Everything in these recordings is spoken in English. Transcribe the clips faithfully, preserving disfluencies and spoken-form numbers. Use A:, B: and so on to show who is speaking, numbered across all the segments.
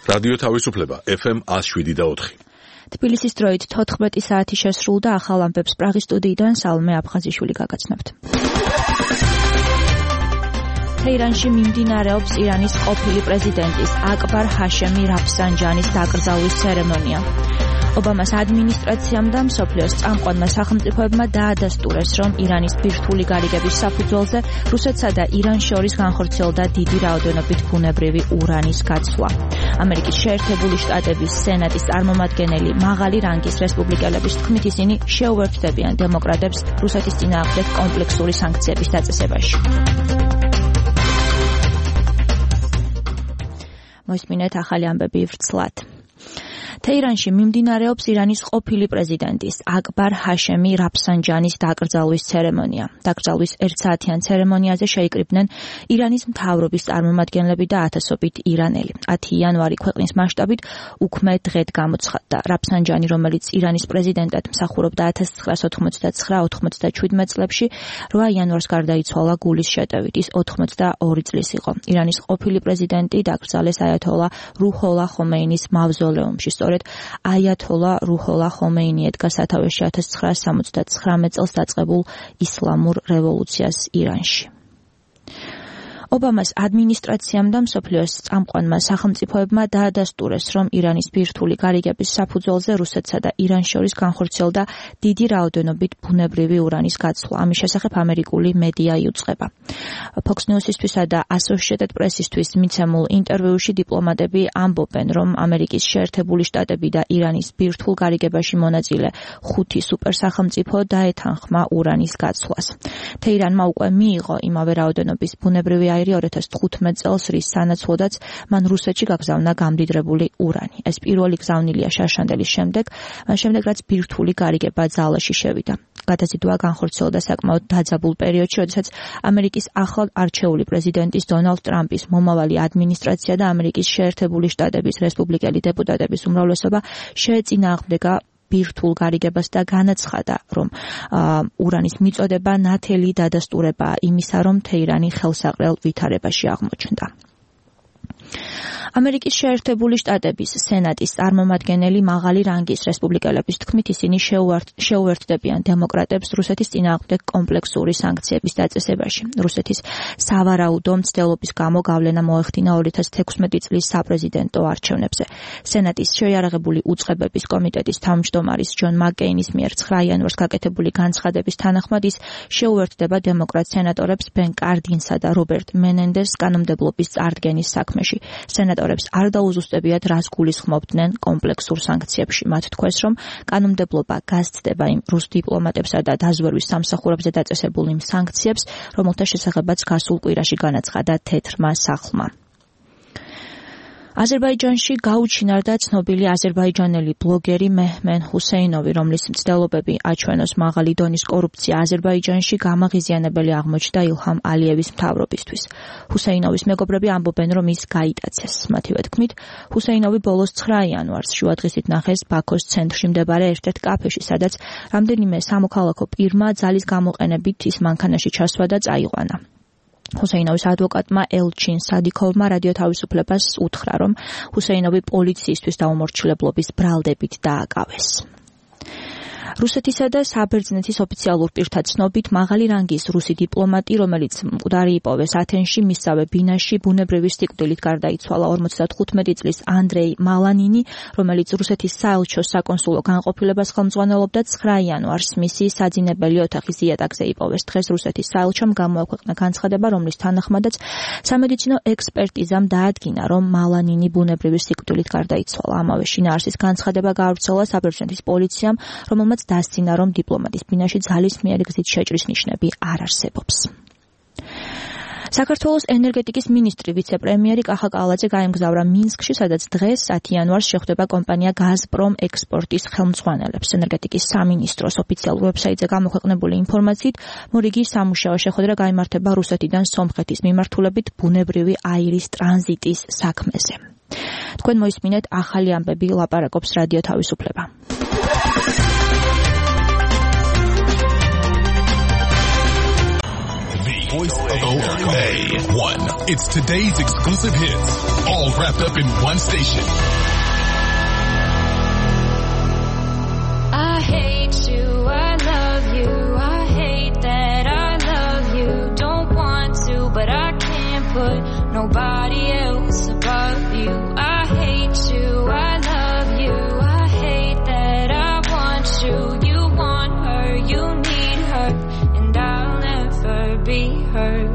A: რადიო თავისუფლება ეფ ემ one oh seven და four.
B: თბილისის დროით თოთხმეტი საათი შესრულდა. ახალ ამბებს პრაღის სტუდიიდან სალმე აფხაზიშვილი გაგაცნობთ. თეირანში მიმდინარეობს ირანის ყოფილი პრეზიდენტის აკბარ ჰაშემი რაფსანჯანის დაკრძალვის ცერემონია. ობამას ადმინისტრაციამ და მსოფლიოს წამყვანმა სახელმწიფოებმა დაადასტურეს, რომ ირანის ბირთვული გარიგების საფუძველზე რუსეთსა და ირანს შორის განხორციელდა დიდი რაოდენობით ბუნებრივი ურანის გაცვლა. ამერიკის შეერთებული შტატების სენატის წარმომადგენელი მაღალი რანგის რესპუბლიკელების თქმით, ისინი შეუერთდებიან დემოკრატებს რუსეთის წინააღმდეგ კომპლექსური სანქციების დაწესებაში. მოისმინეთ ახალი ამბები ვრცლად. თეირანში მიმდინარეობს ირანის ყოფილი პრეზიდენტის აკბარ ჰაშემი რაფსანჯანის დაკრძალვის ცერემონია. დაკრძალვის ერთსაათიან ცერემონიაზე შეიკრიბნენ ირანის მთავრობის წარმომადგენლები და ათასობით ირანელი. ათი იანვარი ქვეყნის მასშტაბით უქმე დღედ გამოცხადდა. რაფსანჯანი, რომელიც ირანის პრეზიდენტად მსახურობდა ათას ცხრაას ოთხმოცდაცხრა ოთხმოცდაჩვიდმეტ წლებში, რვა იანვარს გარდაიცვალა გულის შეტევით. ის ოთხმოცდაორი წლის იყო. ირანის ყოფილი პრეზიდენტი დაკრძალეს აიათოლა რუჰოლა ხომეინის მავზოლეუმში. სწორედ აიათოლა რუჰოლა ხომეინი ედგა სათავეში ათას ცხრაას სამოცდაცხრამეტ წელს დაწყებულ ისლამურ რევოლუციას ირანში. ობამას ადმინისტრაციამ და მსოფლიოს წამყვანმა სახელმწიფოებმა დაადასტურეს, რომ ირანის ბირთვული გარიგების საფუძველზე რუსეთსა და ირანს შორის განხორციელდა დიდი რაოდენობით ბუნებრივი ურანის გაცვლა. ამის შესახებ ამერიკული მედია იუწყება. Fox News-ისთვისა და Associated Press-ისთვის მიცემულ ინტერვიუში დიპლომატები ამბობენ, რომ ამერიკის შეერთებული შტატები და ირანის ბირთვულ გარიგებაში მონაწილე ხუთი სუპერსახელმწიფო დაეთანხმა ურანის გაცვლას. თეირანმა უკვე მიიღო იმავე რაოდენობის ბუნებრივი აირი ორი ათას თხუთმეტ წელს, რის სანაცვლოდაც მან რუსეთში გაგზავნა გამდიდრებული ურანი. ეს პირველი გზავნილია შარშანდელის შემდეგ, მას შემდეგ რაც ბირთვული გარიგება ძალაში შევიდა. გადაზიდვა განხორციელდა საკმაოდ დაძაბულ პერიოდში, როდესაც ამერიკის ახლად არჩეული პრეზიდენტის დონალდ ტრამპის მომავალი ადმინისტრაცია და ამერიკის შეერთებული შტატების რესპუბლიკელი დეპუტატების უმრავლესობა შეეწინააღმდეგა ბირთვულ გარიგებას და განაცხადა, რომ ურანის მიწოდება ნათელი დადასტურებაა იმისა, რომ თეირანი ხელსაყრელ ვითარებაში აღმოჩნდა. ამერიკის შეერთებული შტატების სენატის წარმომადგენელი მაღალი რანგის რესპუბლიკელების თქმით, ისინი შეუერთდებიან დემოკრატებს რუსეთის წინააღმდეგ კომპლექსური სანქციების დაწესებაში. რუსეთის სავარაუდო მცდელობის გამო გავლენა მოეხდინა ორი ათას თექვსმეტი წლის საპრეზიდენტო არჩევნებზე. სენატის შეიარაღებული უწყებების კომიტეტის თავმჯდომარის ჯონ მაკკეინის მიერ ცხრა იანვარს გაკეთებული განცხადების თანახმად ის შეუერთდება დემოკრატ სენატორებს ბენ კარდინსა და რობერტ მენენდესს კანონმდებლობის წარდგენის საქმეში. სენატორებს არ დაუზუსტებიათ, რას გულისხმობდნენ კომპლექსურ სანქციებში. მათ თქვეს, რომ კანონმდებლობა გასცდება იმ რუს დიპლომატებსა და დაზვერვის სამსახურებზე დაწესებულ იმ სანქციებს, რომელთა შესახებაც გასულ კვირაში განაცხადა თეთრმა სახლმა. აზერბაიჯანში გაუჩინარდა ცნობილი აზერბაიჯანელი ბლოგერი მეჰმენ ჰუსეინოვი, რომლის მცდელობები აჩვენოს მაღალი დონის კორუფცია აზერბაიჯანში გამაღიზიანებელი აღმოჩნდა ილჰამ ალიევის მთავრობისთვის. ჰუსეინოვის მეგობრები ამბობენ, რომ ის გაიტაცეს. მათივე თქმით, ჰუსეინოვი ბოლოს ცხრა იანვარს შუადღისით ნახეს ბაქოს ცენტრში მდებარე ერთ-ერთ კაფეში, სადაც რამდენიმე სამოქალაქო პირმა ძალის გამოყენებით ის მანქანაში ჩასვა და წაიყვანა. ჰუსეინოვის ადვოკატმა ელჩინ სადიქოვმა რადიო თავისუფლებას უთხრა, რომ ჰუსეინოვი პოლიციისთვის დაუმორჩილებლობის ბრალდებით დააკავეს. რუსეთისა და საბერძნეთის ოფიციალურ პირთა ცნობით მაღალი რანგის რუსი დიპლომატი, რომელიც მკვდარი იპოვეს ათენში, მისსავე ბინაში ბუნებრივი სიკვდილით გარდაიცვალა. ორმოცდათხუთმეტი წლის ანდრეი მალანინი, რომელიც რუსეთის საელჩოს საკონსულო განყოფილებას ხელმძღვანელობდა, ცხრა იანვარს მისი საძინებელი ოთახის იატაკზე იპოვეს. დღეს რუსეთის საელჩომ გამოაქვეყნა განცხადება, რომლის თანახმადაც სამედიცინო ექსპერტიზამ დაადგინა, რომ მალანინი ბუნებრივი სიკვდილით გარდაიცვალა. ამავე შინაარსის განცხადება გაავრცელა საბერძნეთის პოლიციამ, რომელმაც დასცინა, რომ დიპლომატის ბინაში ძალისმიერი გზით შეჭრის ნიშნები არ არსებობს. საქართველოს ენერგეტიკის მინისტრი ვიცე-პრემიერი კახა კალაძე გაემგზავრა მინსკში, სადაც დღეს ათი იანვარს შეხვდება კომპანია გაზპრომ ექსპორტის ხელმძღვანელებს. ენერგეტიკის სამინისტროს ოფიციალურ ვებსაიტზე გამოქვეყნებული ინფორმაციით, მორიგი სამუშაო შეხვედრა გაიმართება რუსეთიდან სომხეთის მიმართულებით ბუნებრივი აირის ტრანზიტის საქმეზე. თქვენ მოისმინეთ ახალი ამბები, ლაპარაკობს რადიო თავისუფლება.
C: voice of America. A one. It's today's exclusive hits, all wrapped up in one station.
D: I hate you, I love you, I hate that I love you. Don't want to, but I can't put nobody else above you. I hate you, I love you, I hate that I want you. You want her, you need her, and I'll never be her.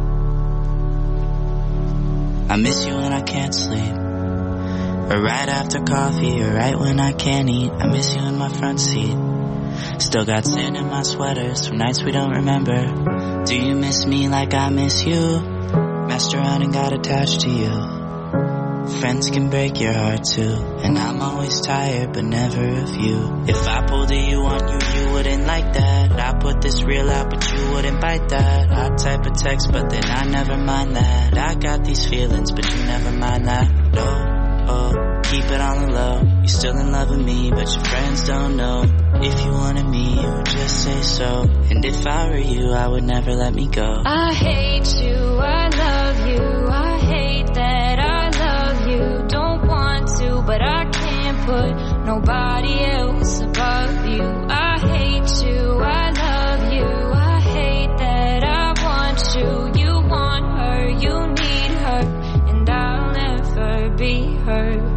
E: I miss you when I can't sleep, or right after coffee, or right when I can't eat. I miss you in my front seat. Still got sand in my sweaters from nights we don't remember. Do you miss me like I miss you? Messed around and got attached to you. Friends can break your heart too, and I'm always tired but never of you. If I pulled a you on you, you wouldn't like that. I put this reel out but you wouldn't bite that. I type a text but then I never mind that. I got these feelings but you never mind that. No, oh, keep it on the low. You're still in love with me but your friends don't know. If you wanted me, you would just say so. And if I were you, I would never let me go.
D: I hate you, I love you, I hate that I love you. Don't want to, but I can't put nobody else above you. I hate you, I love you, I hate that I want you. You want her, you need her, and I'll never be her.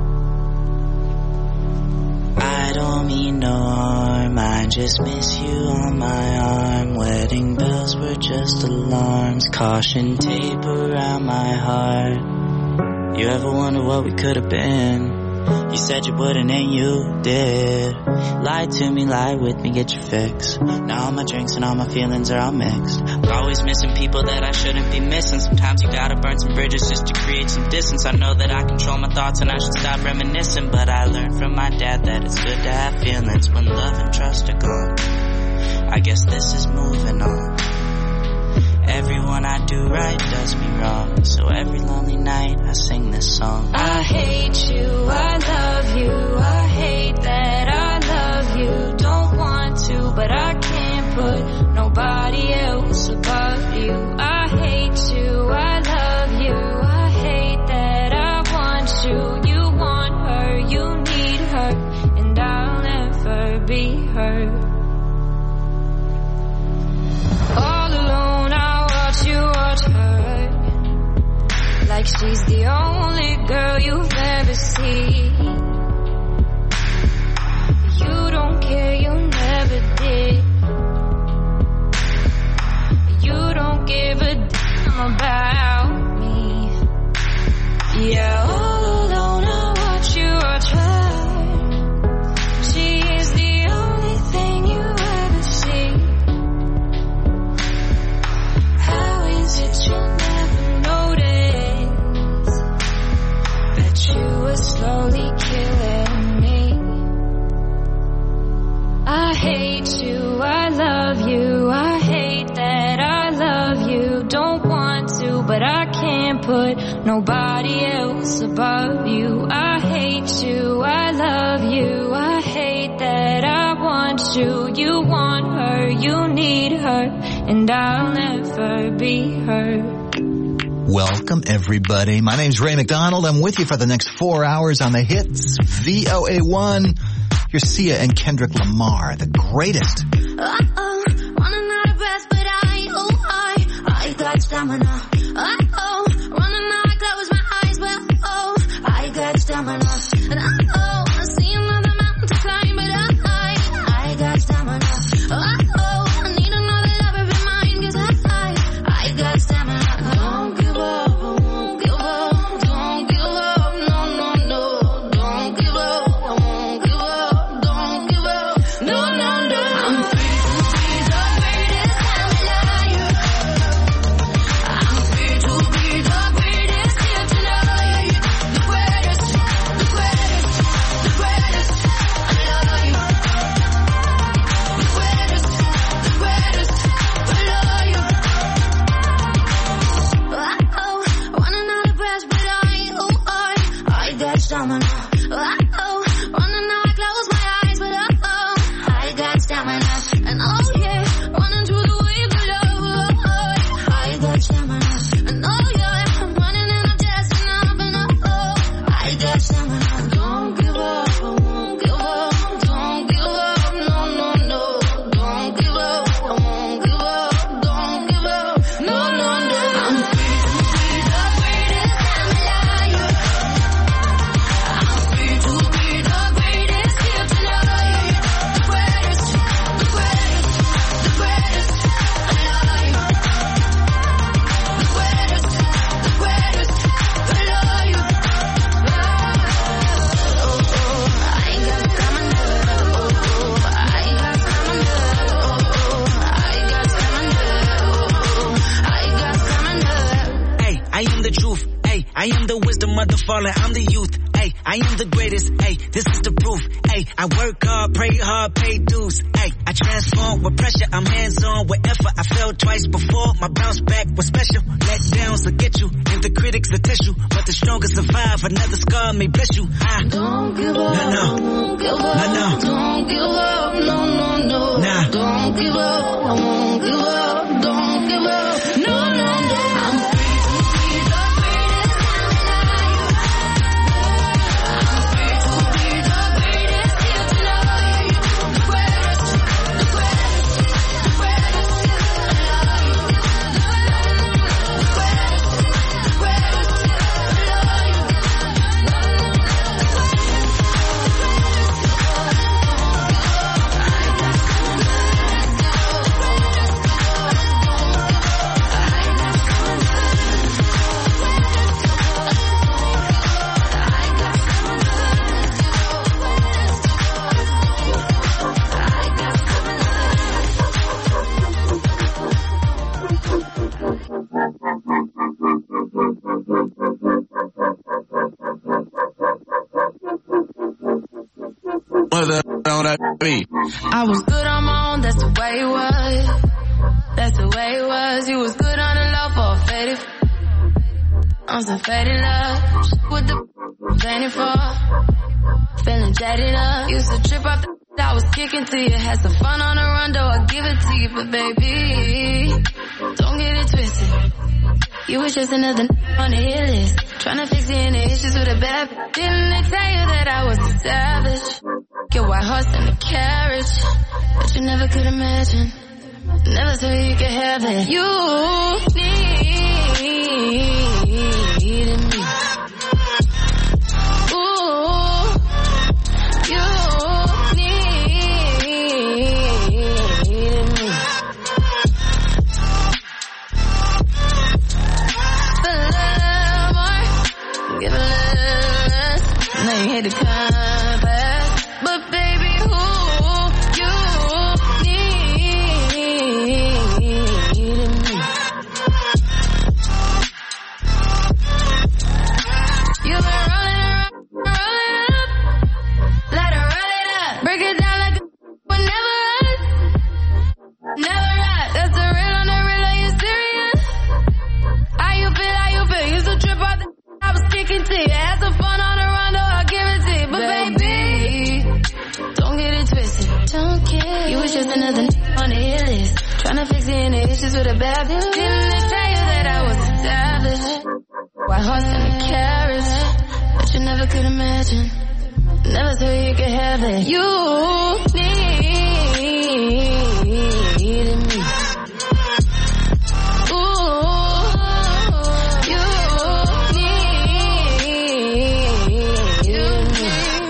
E: I don't mean no harm, I just miss you on my arm. Wedding bells were just alarms, caution tape around my heart. You ever wonder what we could have been? You said you wouldn't and you did. Lie to me, lie with me, get your fix. Now all my drinks and all my feelings are all mixed. Always missing people that I shouldn't be missing. Sometimes you gotta burn some bridges just to create some distance. I know that I control my thoughts and I should stop reminiscing, but I learned from my dad that it's good to have feelings when love and trust are gone. I guess this is moving on. Everyone I do right does me wrong, so every lonely night I sing this song.
D: I hate you, I love you, I hate that I love you. Don't want to, but I can't put nobody else above you. I hate you, I love you, I hate that I want you. You want her, you need her, and I'll never be her. All alone I watch you watch her, like she's the only girl you've ever seen. You don't care, you never did. You don't give a damn about me. Yeah, all alone I watch you watch her. She is the only thing you ever see. How is it you never notice that you were slowly killing me? I hate you, I love you, I hate that I love you. Don't want to, but I can't put nobody else above you. I hate you, I love you, I hate that I want you. You want her, you need her, and I'll never be her.
F: Welcome, everybody. My name's Ray McDonald. I'm with you for the next four hours on the hits. V O A one. Here's Sia and Kendrick Lamar, the greatest.
G: Uh-oh, running out of breath, but I, oh, I, I got stamina. Uh-oh, running out, I close my eyes, but oh, I got stamina. And uh-oh, I see another mountain to climb, but I, I got stamina. Uh-oh, I need another lover in mine, 'cause I, I got stamina. Don't give up, I won't give up. Don't give up, no, no, no. Don't give up, I won't give up. Don't give up, no, no, no. I'm free to be the greatest I'm a liar. I'm
E: I am the wisdom of the fallen, I'm the youth. Ay, I am the greatest. Ay, this is the proof. Ay, I work hard, pray hard, pay dues. Ay, I transform with pressure, I'm hands-on with effort. I fell twice before, my bounce back was special. Let downs will get you, and the critics will test you. But the strongest survive, another scar may bless you. I
G: don't give up,
E: no, no,
G: don't give up,
E: no, no.
G: Don't give up, no, no, no.
E: Nah.
G: Don't give up, I won't give up, don't give up, no, no, no. I'm free to be the greatest alive. I'm free to be the greatest here tonight. The greatest, the greatest, the greatest alive. The greatest, the greatest alive.
H: What the hell that be?
G: I was good on my own, that's the way it was. That's the way it was. You was good on the low for a faded. I'm some faded love. With the fainting for. Feeling jaded up. Used to trip off the I was kicking to you. Had some fun on the run, though I give it to you. But baby, don't get it twisted. You was just another on the hit list. Tryna fix any issues with a bad. Didn't they tell you that I was a savage? Your white horse and a carriage. But you never could imagine. Never thought you could have it. You needed me. Ooh, you needed me. For love more, give a little less. Now you hate the compass. But baby, who you needed me. You been rolling around, rolling up. Let her roll it up. Break it down like a would never run. Never run. That's the real on the real, are you serious? How you feel, how you feel? Used to trip off the I was kicking to you. Had some fun on the run, though I'll give it to you. But baby, don't get it twisted. Don't care. You was just another on the hit list. Tryna fix any issues with a bad bitch. Didn't they tell you that I was a savage? White horse and a carriage. But you never could imagine. Never thought you could have it. You needed me. Ooh, you needed me.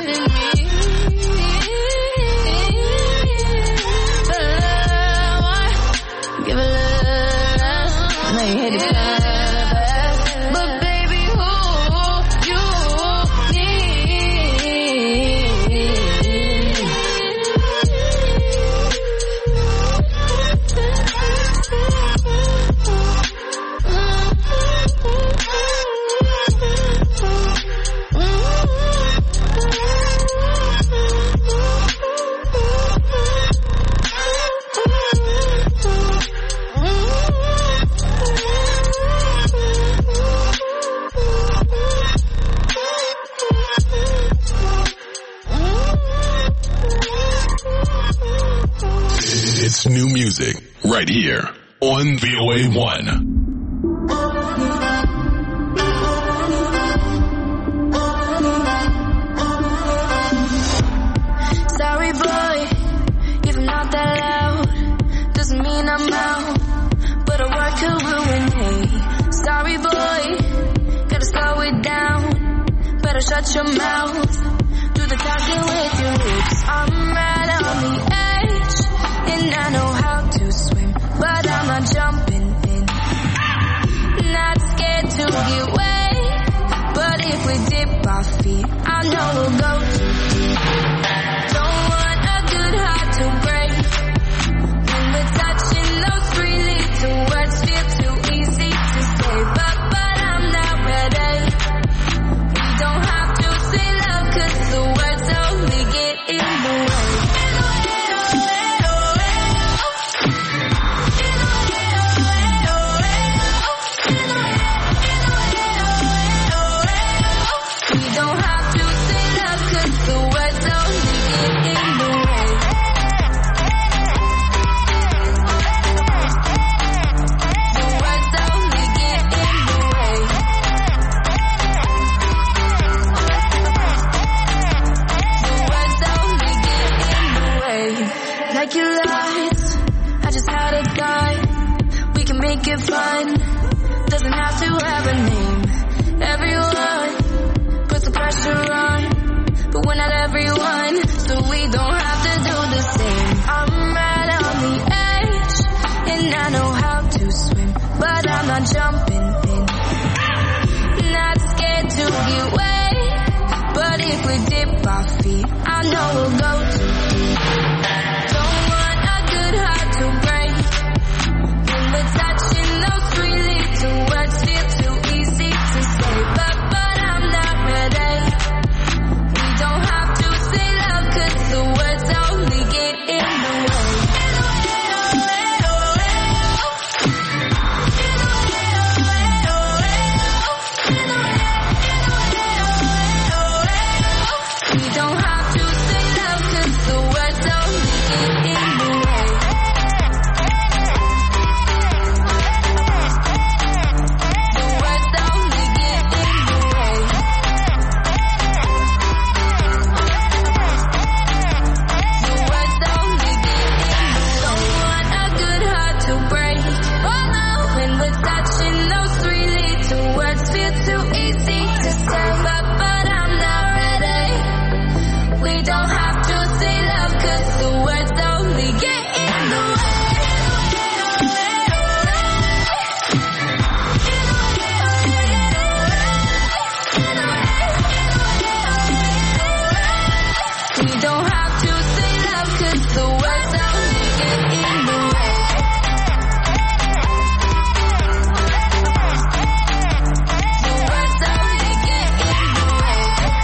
G: For love more, give a little less. Now you hate the compass. But baby, who you
C: It's new music right here on V O A one.
G: Sorry boy, if I'm not that loud, doesn't mean I'm out, but a word could ruin me. Sorry boy, gotta slow it down, better shut your mouth, do the talking with your lips. I'm right on the edge, and I know how to swim, but I'm not jumping in. Not scared to get wet, but if we dip our feet, I know we'll go too deep. Don't want a good heart to break. When we're touching those three little words, feel too easy to say, but but I'm not ready.
D: make it fun. Doesn't have to have a name. Everyone puts the pressure on, but we're not everyone, so we don't have to do the same. I'm right on the edge, and I know how to swim, but I'm not jumping in. Not scared to get wet, but if we dip our feet, I know we'll go too deep. Don't want a good heart to break. When we're touching those three little words, feel too easy to say, but but I'm not ready. We don't have to say love, 'cause the words only get in the way. We don't have to say love, 'cause the words only get in the way. The words only get in the way. The words only get in the way. Don't want a good heart to break. Oh no, when we're touching those three little words, feel too easy to say, but but I'm not ready. We don't have to say love, 'cause the words only get in the way. We don't have to say love, 'cause the words only get in the way. The words only get in the way.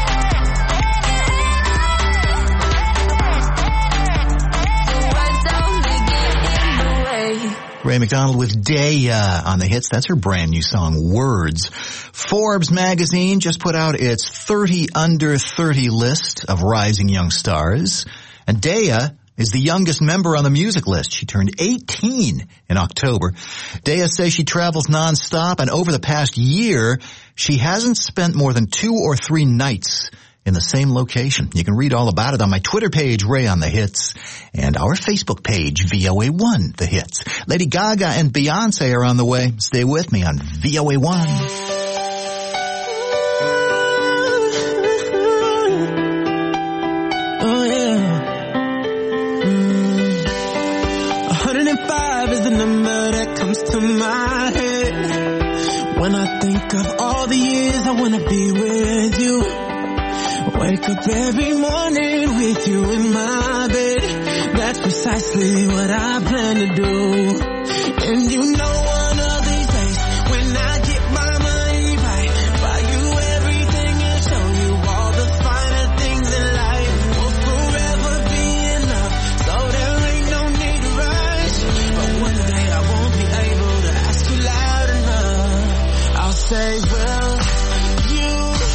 D: The words only get in the way.
F: Ray McDonald with Daya on the hits. That's her brand new song, Words. Forbes magazine just put out its thirty under thirty list of rising young stars. And Daya is the youngest member on the music list. She turned eighteen in October. Daya says she travels nonstop, and over the past year, she hasn't spent more than two or three nights in the same location. You can read all about it on my Twitter page, Ray on the Hits, and our Facebook page, V O A one The Hits. Lady Gaga and Beyonce are on the way. Stay with me on V O A one.
H: Oh yeah. Mm. one hundred five is the number that comes to my head when I think of all the years I wanna be with you. Wake up every morning with you in my bed. That's precisely what I plan to do. And you know one of these days, when I get my money right, buy you everything and show you all the finer things in life. We'll forever be in love, so there ain't no need to rush. But one day I won't be able to ask you loud enough. I'll say, well, you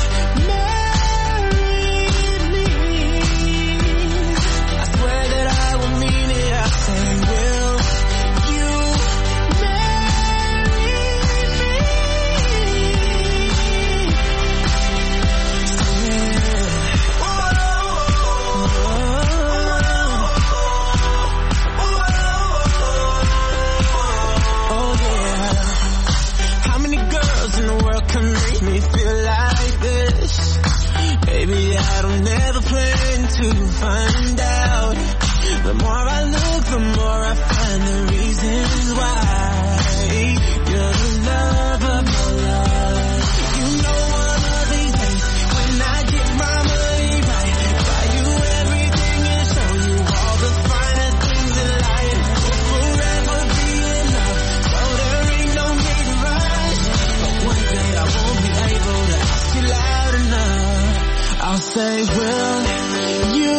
H: to find out. The more I look, the more I find the reasons why. You're the love of my life. You know one of these days, when I get my money right, buy you everything and show you all the finer things in life. We'll forever be in love, so there ain't no need to rush. But one day I won't be able to ask you loud enough. I'll say, well, you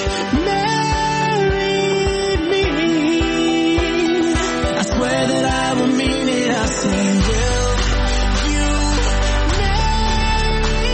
H: marry me. I swear that I will mean it. I say, will you marry me?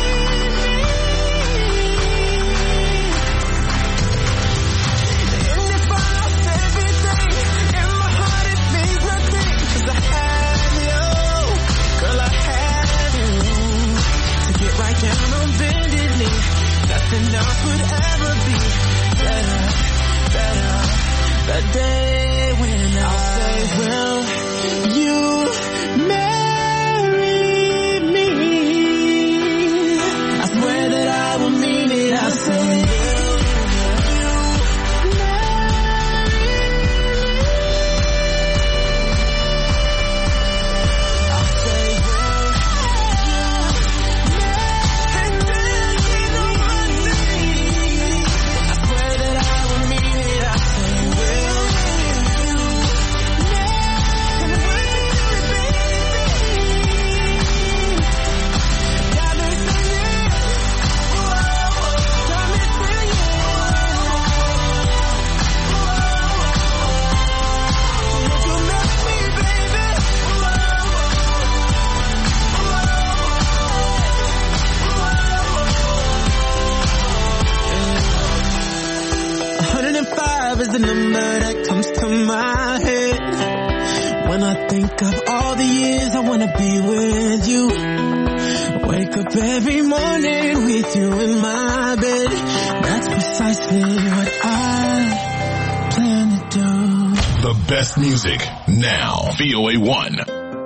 H: And if I lost everything, in my heart it means nothing. 'Cause I have you, girl, I have you. To get right down on bended knee, nothing else would ever be better, better. The day when I'll say, well, you think of all the years I wanna be with you. Wake up every morning with you in my bed. That's precisely what I plan to do.
C: The best music now. V O A one.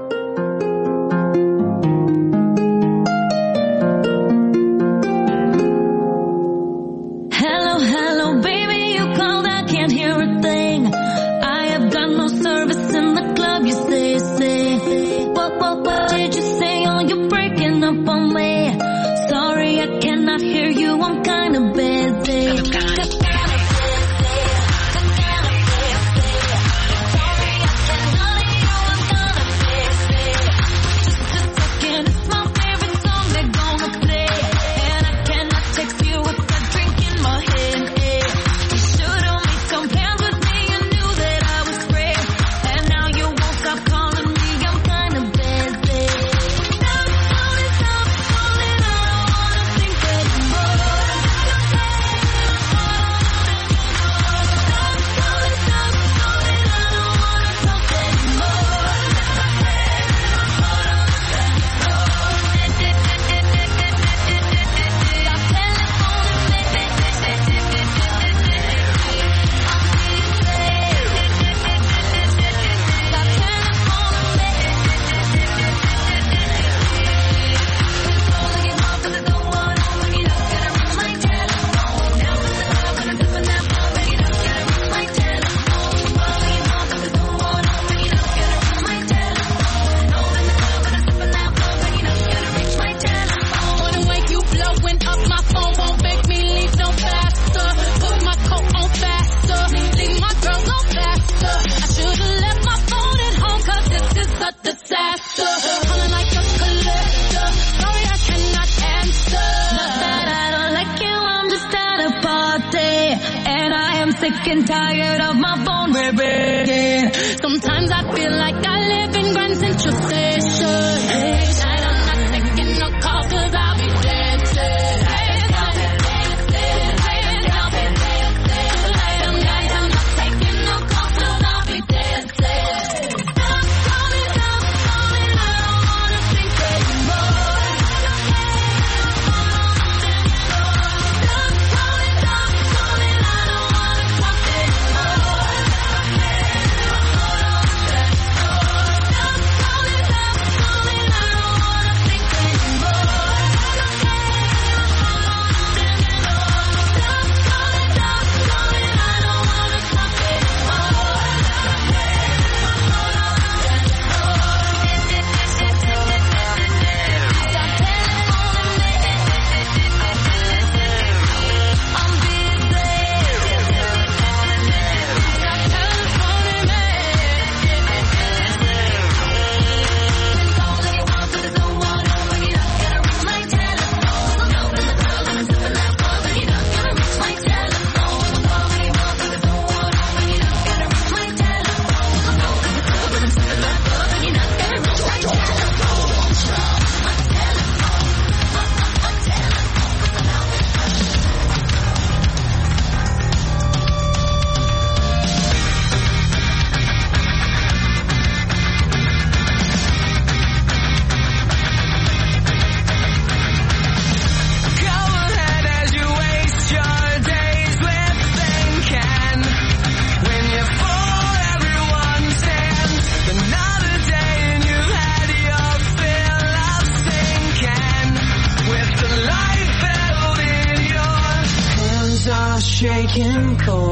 H: Shaking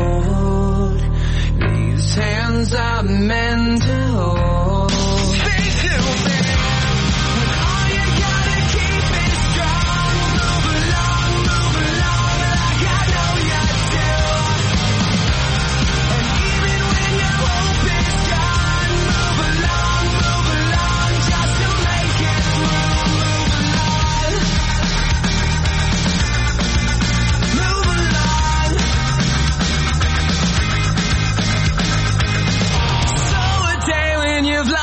H: cold, these hands are meant to hold. They do, babe. When all you gotta keep is strong. Move along, move along, like I know you do. And even when your hope is gone, move along, move along, just to make it through. Move along. Move along. So a day when you've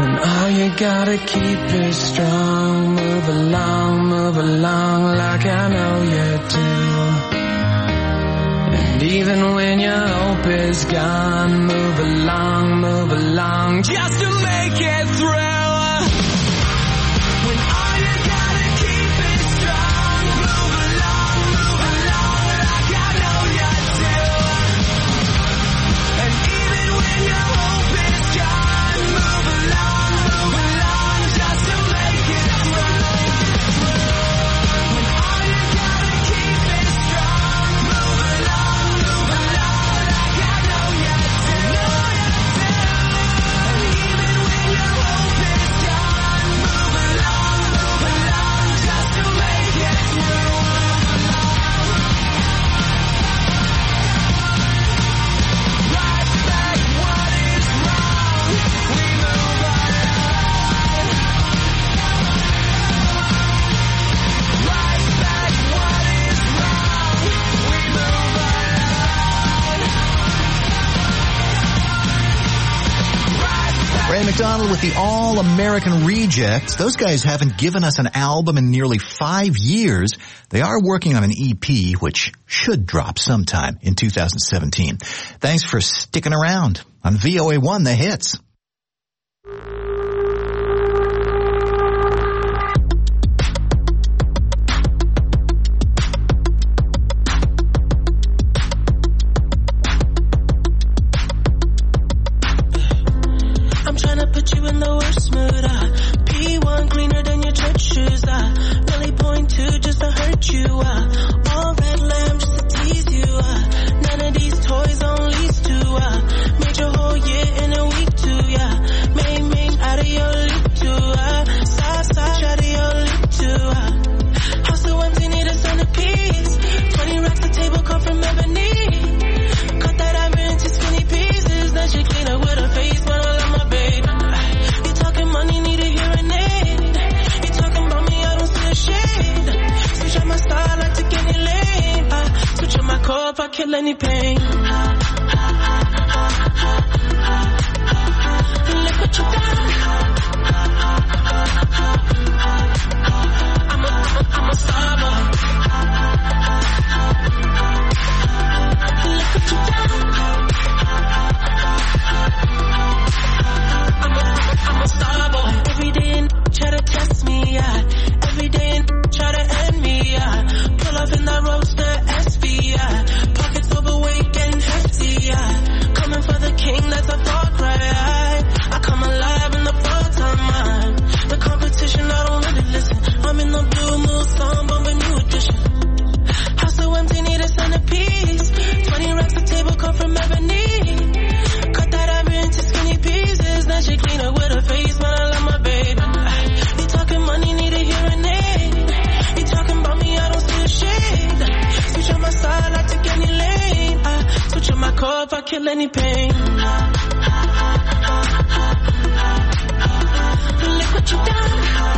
H: When all you gotta keep is strong. Move along, move along like I know you do. And even when your hope is gone, move along, move along just to make it through.
F: Ray McDonald with the All-American Rejects. Those guys haven't given us an album in nearly five years. They are working on an E P, which should drop sometime in two thousand seventeen. Thanks for sticking around on V O A one, The Hits.
H: I'm tryna put you in the worst mood, uh. P one cleaner than your church shoes, uh. Really point two just to hurt you, uh. All red lamb just to tease you, uh. None of these toys on lease to, uh. Made your whole year in a week too, yeah. Main, main, out of your league too, uh. Side, side, out of your league too, uh. House so empty, need a centerpiece. Twenty racks, a table come from ebony. Cut that ivory into skinny pieces. Then she clean up with her face, but I love my baby. You talking money, need a hearing aid. You talking about me, I don't see a shade. Switch up my style, I take any lane. I switch up my core if I kill any pain. Look what you done. I'm a, I'm a, I'm a star boy. Look what you done. I'm a, I'm a star boy. Every day and try to test me, yeah. Every day and try to end me, yeah. Pull up in that roadster S V, yeah. Pockets overweight, getting hefty, yeah. Coming for the king, that's a far cry. I come alive in the fall time, man. The competition, I don't really listen. I'm in the blue mood, song, bumping new edition. House so empty, need a centerpiece. Twenty racks, a table come from ebony. Cut that ivory into skinny pieces. Then she clean up with her face, man, I love my baby. You talking money, need a hearing aid. You talking about me, I don't see a shade. Switch on my side, I take any lane. I switch on my core if I kill any pain. Look what you done.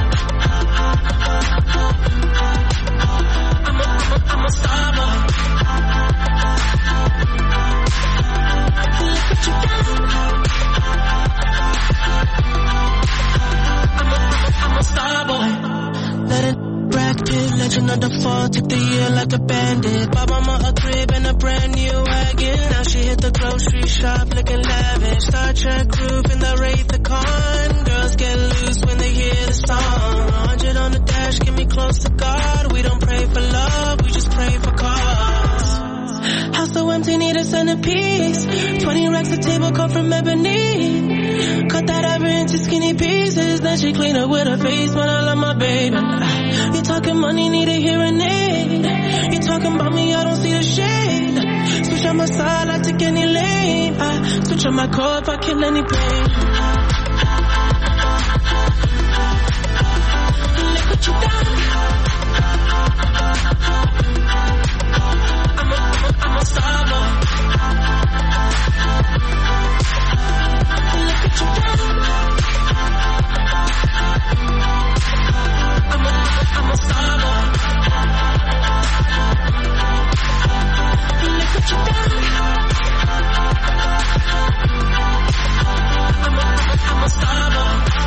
H: I'm a, I'm a, I'm a star boy. Look what you done. I'm a, I'm a, I'm a star boy. Let it bracket, legend of the fall, took the year like a bandit. Bought mama a crib and a brand new wagon. Now she hit the grocery shop looking lavish. Star Trek roof in the Wraith the Con. Girls get loose when they hear the song. Hundred on the dash, get me close to God. We don't pray for love, we just pray for cause. House so empty, need a centerpiece. Twenty racks, a table come from ebony. Cut that ivory into skinny pieces. Then she clean up with her face, man, I love my baby. You talking money, need a hearing aid. You talking about me, I don't see the shade. Switch on my side, I take any lane. I switch on my core if I kill any pain. Look what you done. I'm a, I'm a, I'm a star boy. Look what you done. I'm a, I'm a star boy. Look what you done. I'm a, I'm a, I'm a star boy.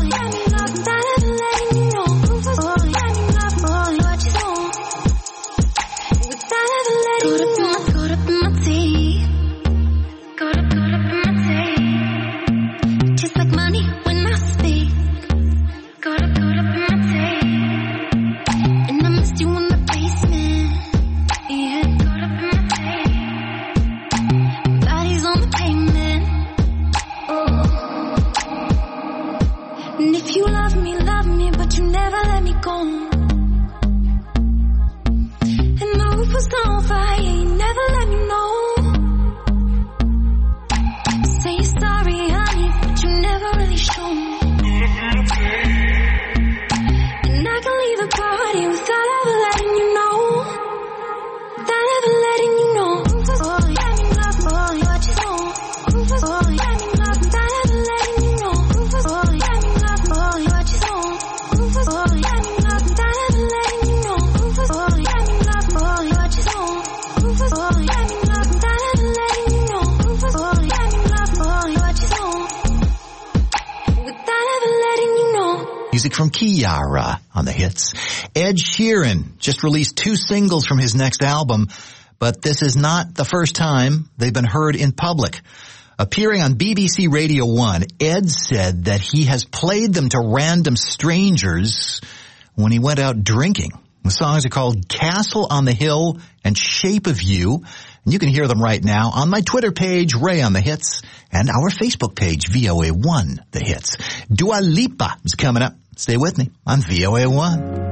F: Music from Kiara on the hits. Ed Sheeran just released two singles from his next album, but this is not the first time they've been heard in public. Appearing on B B C Radio one, Ed said that he has played them to random strangers when he went out drinking. The songs are called Castle on the Hill and Shape of You. And you can hear them right now on my Twitter page, Ray on the Hits, and our Facebook page, V O A one, The Hits. Dua Lipa is coming up. Stay with me on V O A one.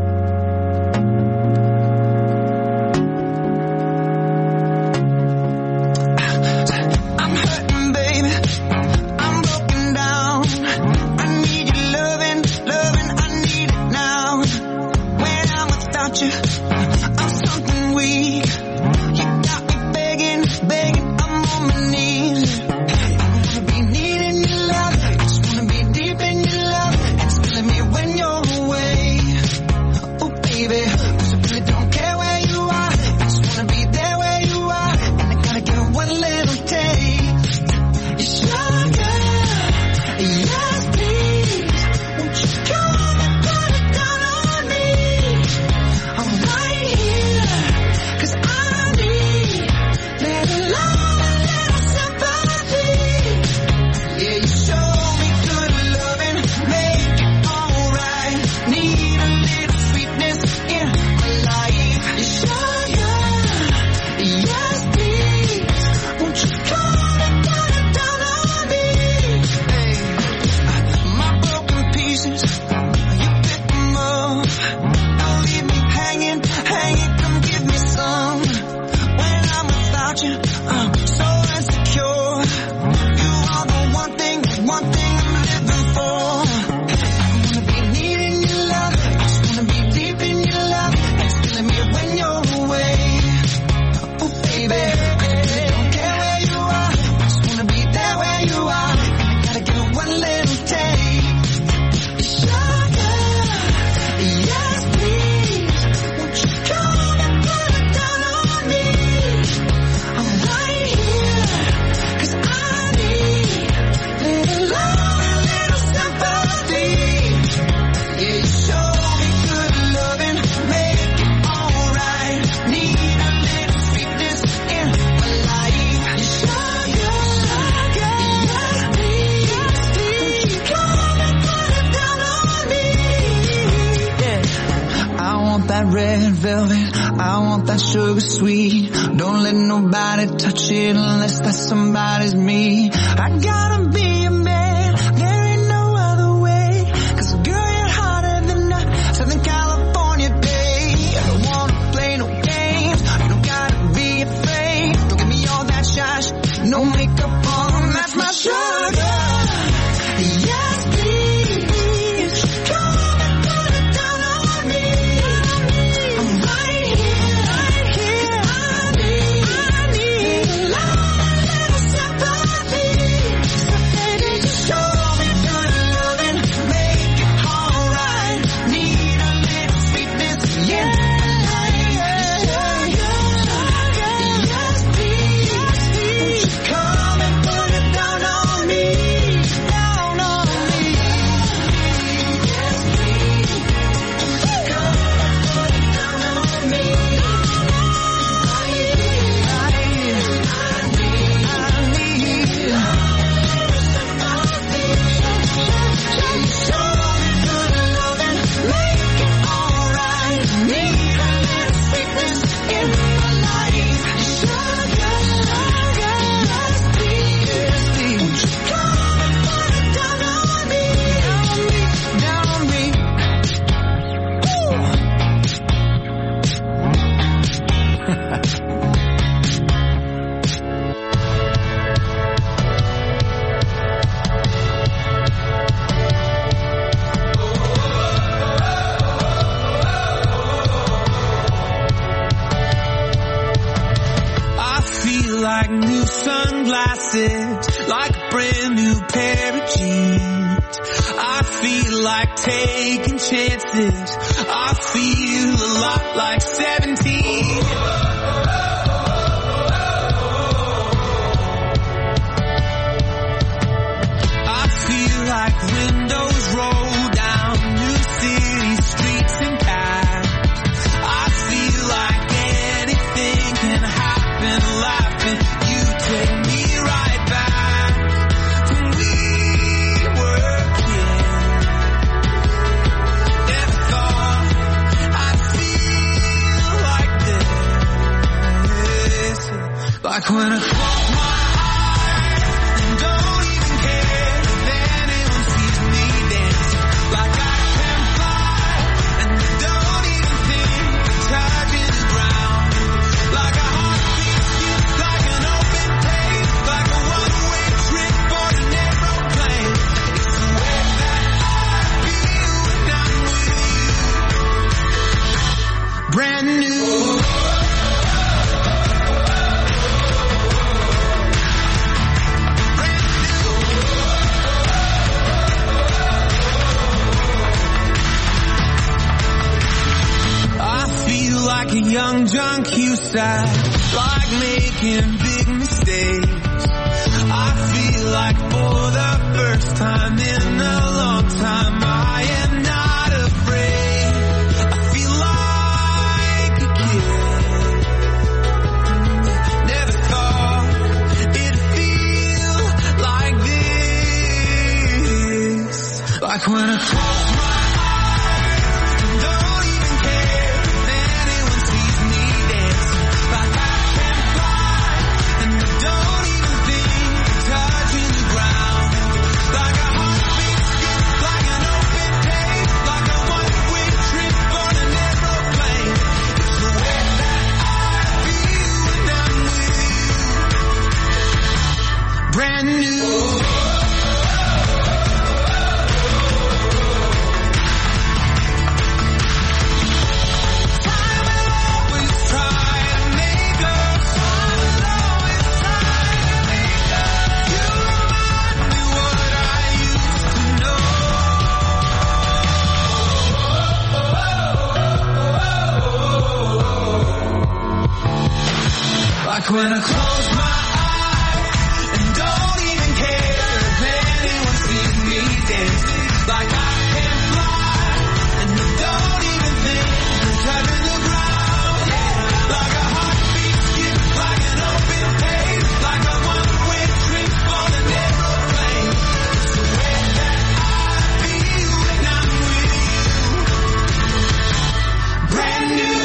I: Sugar sweet, don't let nobody touch it unless that somebody's me. I gotta be a man, there ain't no other way, 'cause girl you're hotter than a Southern California day. I don't wanna play no games, you don't gotta be afraid. Don't give me all that shy, no makeup on, that's my sugar. Yes please, come and put it down on me. I'm right here.
H: pair of jeans. I feel like taking chances. I feel a lot like seventeen. I feel like windows roll down new city streets and cabs. I feel like anything can happen, laughing. You take me right back to when we were kids. Never thought I'd feel like this. Like when I close my eyes and don't even care if anyone sees me dancing. Like I can fly and don't even think of touching the ground. Like a heartbeat skips like an open page. Like a one-way trip on an aeroplane. It's the way that I feel when I'm with you. Brand new. I feel like a young John Cusack, like making big mistakes. I feel like for the first time in a long time, I am not afraid. I feel like a kid. Never thought it'd feel like this. Like when I close my don't even care if anyone sees me dancing. Like I can fly and don't even think of touching the ground. Like a heartbeat skips like an open page. Like a one-way trip on an aeroplane. It's the way that I feel when I'm with you. Brand new. Like when I close my eyes and don't even care if anyone sees me dancing. Like I can fly and don't even think of touching the ground. Like a heartbeat skips like an open page. Like a one-way trip on an aeroplane. It's the way that I feel when I'm with you. Brand new.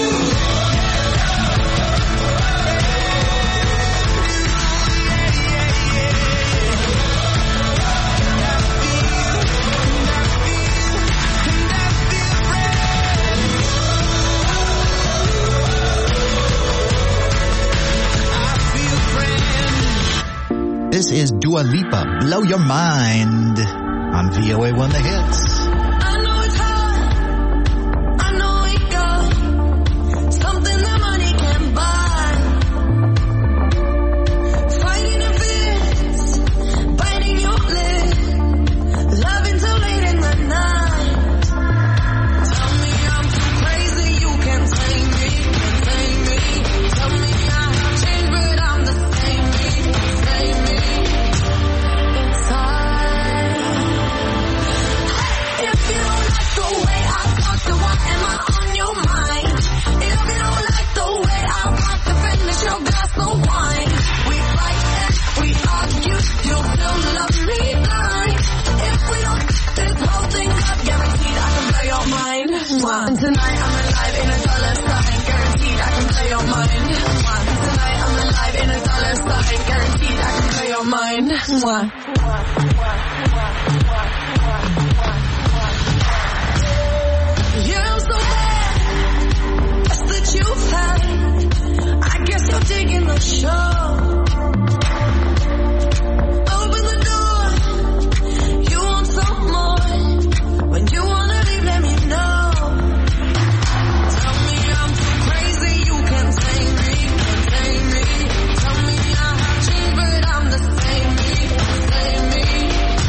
F: This is Dua Lipa, Blow Your Mind, on V O A one The Hits.
G: I know it's hard. I know it got something that money can buy. Fighting in fears, biting your lip, loving till late in the night. Tell me I'm too crazy, you can't tame me, can't tame me. Tell me I have changed, but I'm the same me, same me. It's hard. Hey, if you don't like the way I talk, then why am I on your mind? If you don't like the way I want to finish your glass of wine, we fight and we argue, you still love me blind. If we don't this whole thing up, guaranteed I can blow your mind. And tonight I'm alive in a dollar sign, guaranteed I can blow your mind. Tonight I'm alive in a dollar sign, guaranteed I can blow your mind. Yeah, I'm so bad, best that you've had. I guess you're digging the show. Open the door, you want some more. When you wanna leave, let me know. Tell me I'm too crazy, you can't tame me, can't tame me. Tell me I have changed, but I'm the same me, same me.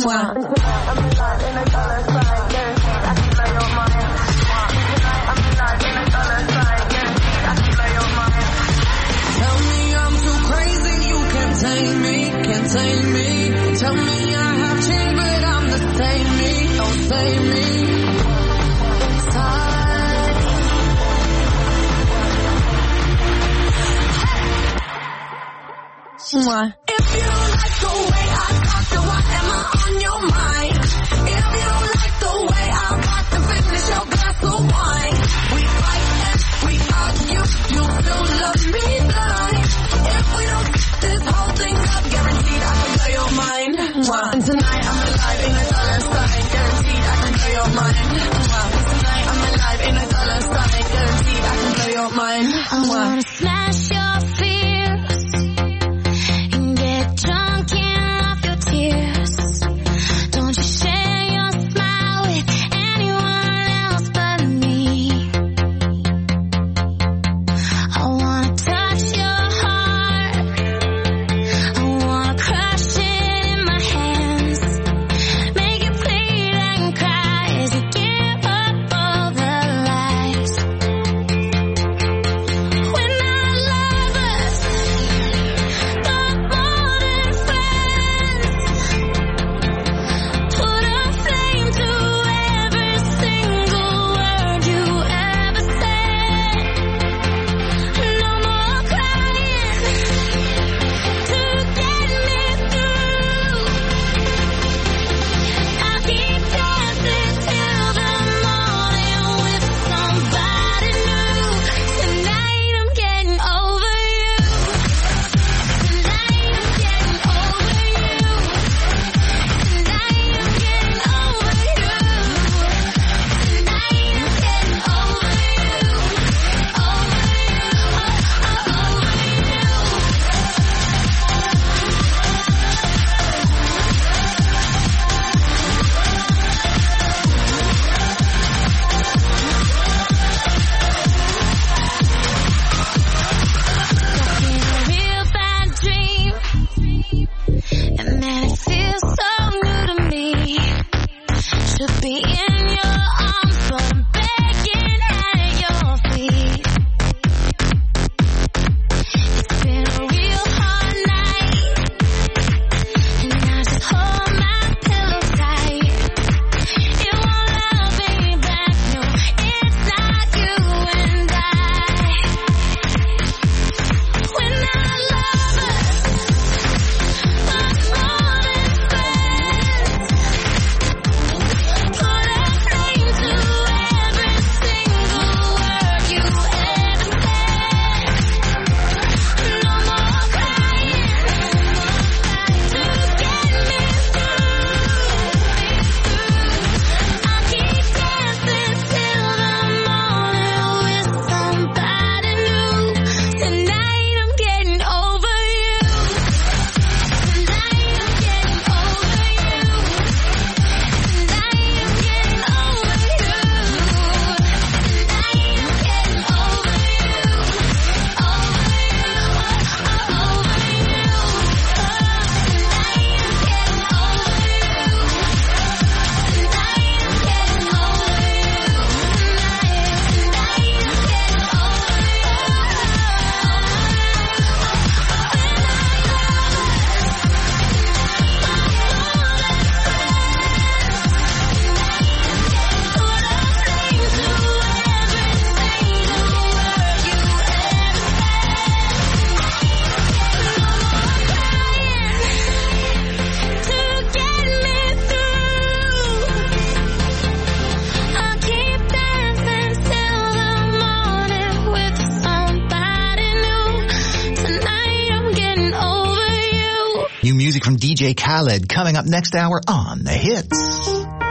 G: Tonight I'm alive in a dollar sign, guaranteed I can blow your mind. Tonight I'm alive in a dollar sign, guaranteed I can blow your mind.
H: Tell me I'm too crazy, you can't tame me, can't tame me. Tell me I have changed, but I'm the same me, don't save me. Inside. Mwah. If you don't like the way I talk, then why am I on your mind? If you don't like the way I rock, then finish your glass of wine. We fight and we argue, you still love me blind. If we don't get this whole thing up, guaranteed I can blow your mind. Mwah. And tonight I'm alive in a dollar sign, guaranteed I can blow your mind. Mwah. And tonight I'm alive in a dollar sign, guaranteed I can blow your mind.
D: I wanna smash your fears and get drunk and off your tears. Don't you share your smile with anyone else but me. I wanna touch your heart, I wanna crush it in my hands, make it bleed and cry as you give up all the lies. When our lovers got more than friends, put a flame to every single word you ever said. No more crying to get me through. I'll keep dancing till the morning with somebody new. Tonight I'm getting over you. Tonight I'm getting over you. Tonight I'm getting over you. Tonight I'm getting over you. Over Stuck in a real bad dream, and man, it feels so new to me. Should be in your arms, but I'm begging at your feet. It's been a real hard night, and I just hold my pillow tight. It won't love me back, no, it's not you and I. When our lovers got more than friends, put a flame to every single word you ever said. No more crying to get me through. I'll keep dancing till the morning with somebody new. Tonight I'm getting over you. Tonight I'm getting over you. Tonight I'm getting over you. Tonight I'm getting over you. Over you. Over you. Tonight I'm getting over you. Tonight I'm getting over you. Tonight I'm getting I'll keep dancing till the morning with somebody new. Tonight I'm getting over you.
F: New music from D J Khaled coming up next hour on The Hits.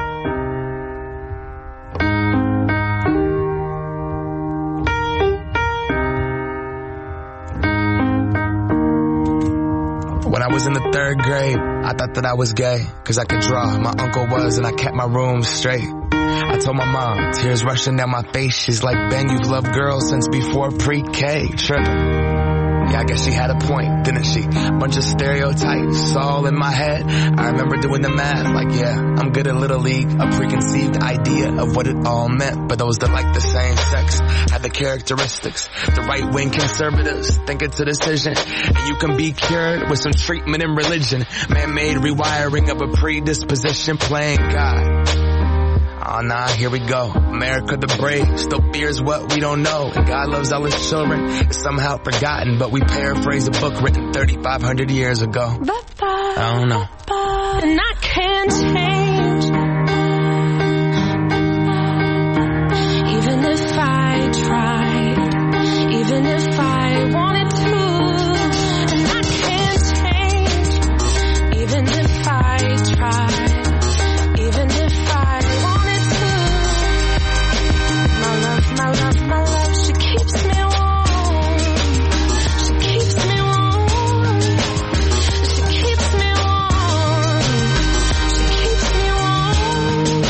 J: When I was in the third grade, I thought that I was gay, cause I could draw. My uncle was, and I kept my room straight. I told my mom, tears rushing down my face. She's like, Ben, you've loved girls since before pre-K. Tripping. Yeah, I guess she had a point, didn't she? Bunch of stereotypes all in my head. I remember doing the math, like, yeah, I'm good at Little League. A preconceived idea of what it all meant. But those that like the same sex have the characteristics. The right-wing conservatives think it's a decision. And you can be cured with some treatment in religion. Man-made rewiring of a predisposition, playing God. Oh nah, here we go. America the brave still fears what we don't know. And God loves all his children. It's somehow forgotten, but we paraphrase a book written thirty-five hundred years ago. I don't know.
D: And I can't change. Even if I tried, even if I wanted to. And I can't change. Even if I tried, even if I wanted to. My love, my love, my love, she keeps me warm. She keeps me warm. She keeps me warm. She keeps me warm.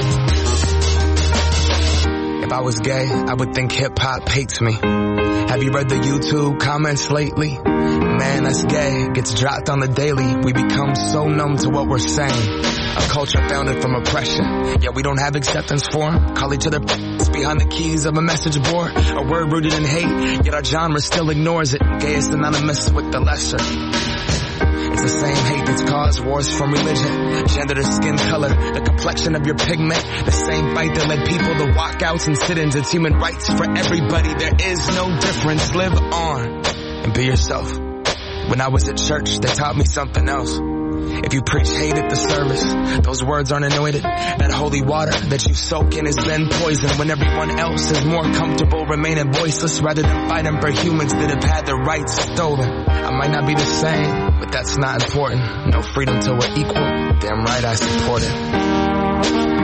J: If I was gay, I would think hip-hop hates me. Have you read the YouTube comments lately? Man, that's gay. Gets dropped on the daily. We become so numb to what we're saying. A culture founded from oppression. Yeah, we don't have acceptance for them. Call each other behind the keys of a message board. A word rooted in hate, yet our genre still ignores it. Gay is synonymous with the lesser. It's the same hate that's caused wars from religion, gender to skin color, the complexion of your pigment. The same fight that led people to walkouts and sit-ins. It's human rights for everybody. There is no difference. Live on and be yourself. When I was at church, they taught me something else. If you preach hate at the service, those words aren't anointed. That holy water that you soak in has been poisoned when everyone else is more comfortable remaining voiceless rather than fighting for humans that have had their rights stolen. I might not be the same, but that's not important. No freedom till we're equal. Damn right I support it.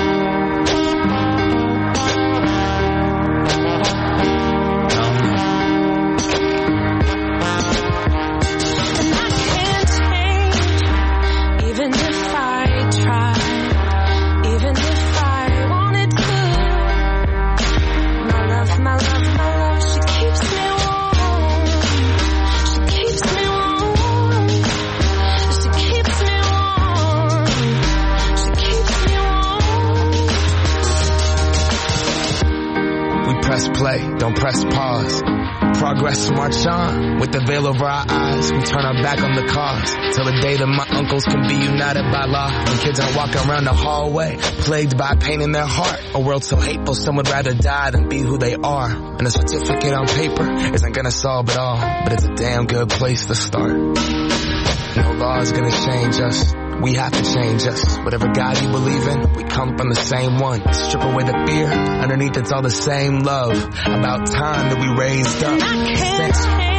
J: Press play, don't press pause. Progress march on. With the veil over our eyes, we turn our back on the cause. Till the day that my uncles can be united by law. When kids aren't walking around the hallway, plagued by pain in their heart. A world so hateful, some would rather die than be who they are. And a certificate on paper isn't gonna solve it all, but it's a damn good place to start. No law is gonna change us. We have to change us. Whatever God you believe in, we come from the same one. Strip away the fear. Underneath it's all the same love. About time that we raised up.
D: I can't change.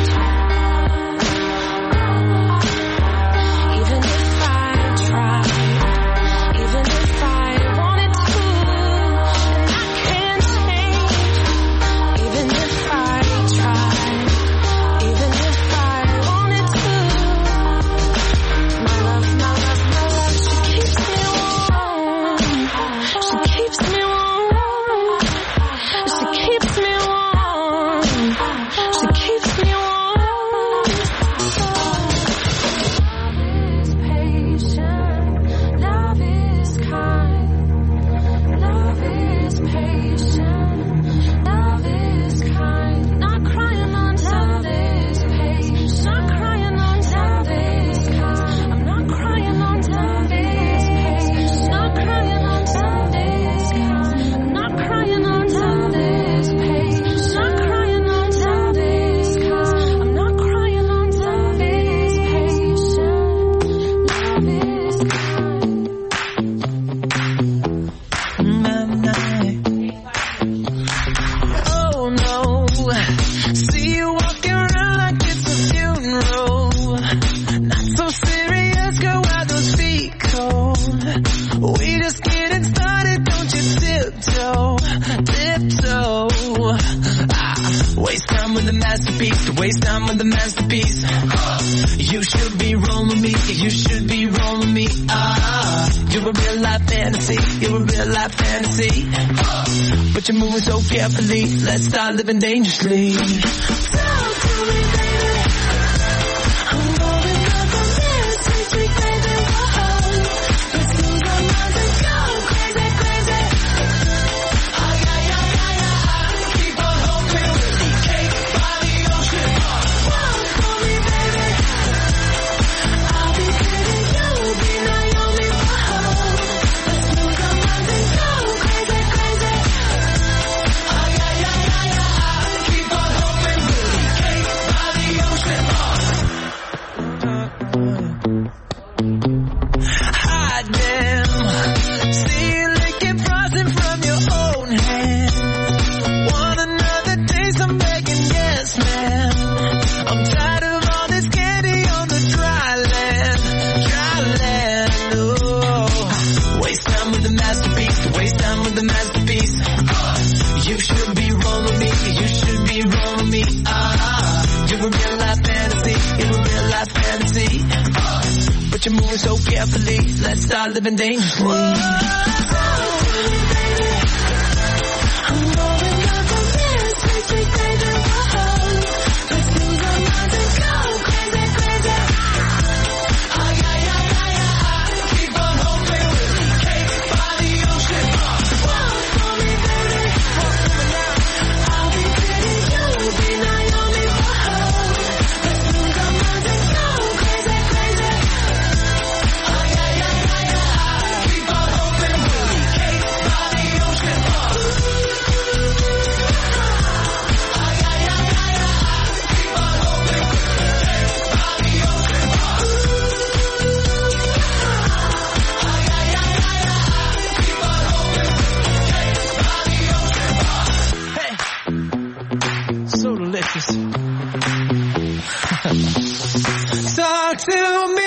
D: Even if I tried, even if I wanted to. And I can't change. Even if I tried, even if I wanted to. My love, my love, my love, she keeps me warm. She keeps me warm. She keeps me warm. She keeps me warm. Love is patient. Love is kind. Love is patient. Love is kind. Not crying on love is patient. Not crying on love is kind. I'm not crying on love is patient. Not crying on love is kind. I'm not crying on love is patient. Not crying on love is kind. I'm not crying on love is patient. Love is
H: Oh no, see you walking around like it's a funeral. Not so serious, girl, why those feet cold? We just getting started, don't you tiptoe, tiptoe. Ah, waste time with the masterpiece, waste time with the masterpiece. You should be rolling me, you should be rolling me. Ah, you're a real life fantasy, you're a real life fantasy. But you're moving so carefully, let's start living dangerously. Talk to me, baby.
I: beast, waste time with the masterpiece. Uh, you should be rolling me, you should be rolling me. Ah, you're a real life fantasy, you're a real life fantasy. Uh, but you're moving so carefully, let's start living dangerously. Whoa. I'm rolling up on this, makes me crazy. Whoa, let's lose our minds and go crazy, crazy. Oh yeah, yeah, yeah, yeah. Keep on hoping we'll be caked by the ocean. Whoa, for me, baby. I'll be pretty, you'll be Naomi. Whoa, let's lose our minds and go crazy, crazy. Oh yeah, yeah, yeah, yeah. Keep on hoping we'll be caked by the ocean. So delicious. Talk to me.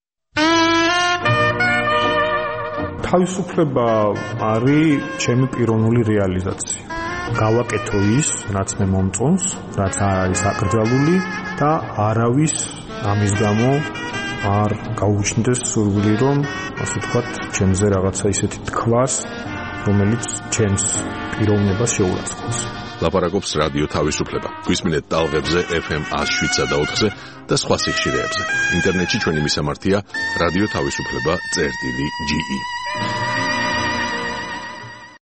K: თავისუფლება არის ჩემი პიროვნული რეალიზაცია. გავაკეთო ის, რაც მე მომწონს, რაც არ არის აკრძალული და არავის ამის გამო არ გაუჩნდეს სურვილი, რომ ასე ვთქვათ, ჩემზე რაღაცა ისეთი თქვას, რომელიც ჩემს პიროვნებას შეურაცხყოფს.
A: ლაპარაკობს რადიო თავისუფლება. გვისმინეთ ტალღებზე ეფ ემ one oh seven და ოთხზე და სხვა სიხშირეებზე. ინტერნეტში ჩვენი მისამართია რადიო თავისუფლება წერტილი ჯი ი.